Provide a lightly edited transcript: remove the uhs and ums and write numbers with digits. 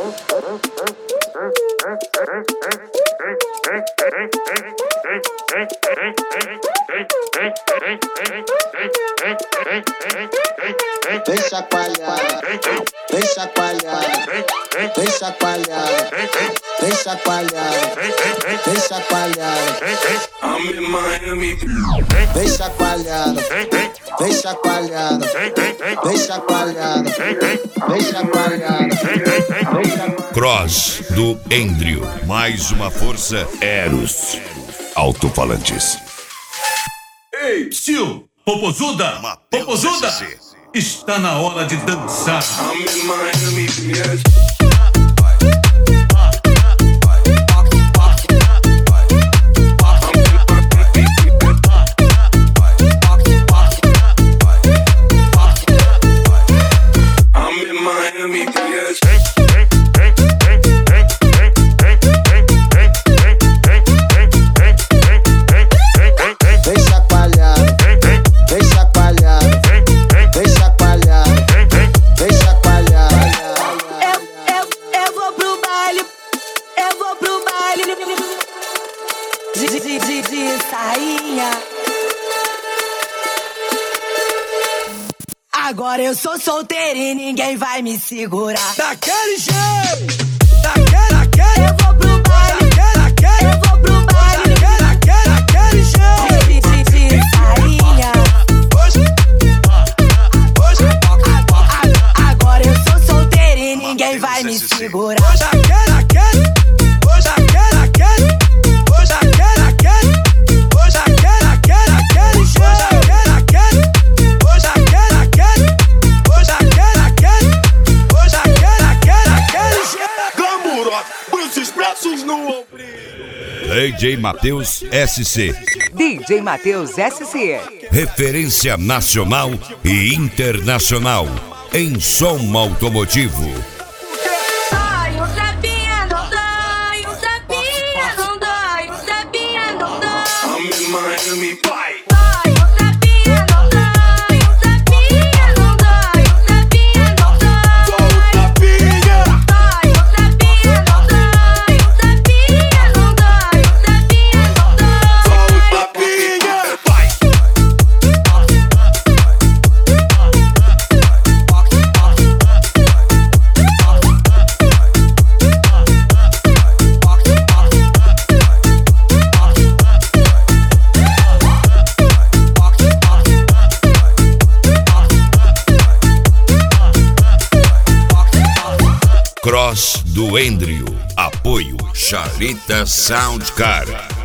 Vem chacoalhar, vem chacoalhar, vem chacoalhar, vem chacoalhar, vem chacoalhar. I'm in Miami. Vem chacoalhando, vem chacoalhando, vem chacoalhando, vem chacoalhando. Cross do Endrio. Mais uma força Eros. Alto-falantes. Ei, psiu! Popozuda! Popozuda! Está na hora de dançar. I'm in Miami. Yes. De sainha. Agora eu sou solteira e ninguém vai me segurar. Daquele jeito, daquele. Eu vou pro baile, eu vou pro baile. Daquele jeito. De sainha. Agora eu sou solteira e ninguém vai me segurar. DJ Matheus SC. DJ Matheus SC. Referência nacional e internacional em som automotivo. Dói, um tapinha não dói, um tapinha não dói, um tapinha não dói. I'm in Miami. Dói, um tapinha não dói, um tapinha não dói, um tapinha não dói. Dói, um tapinha não dói, um tapinha não dói, um tapinha não dói. Cross do Endrio. Apoio Charita Soundcar.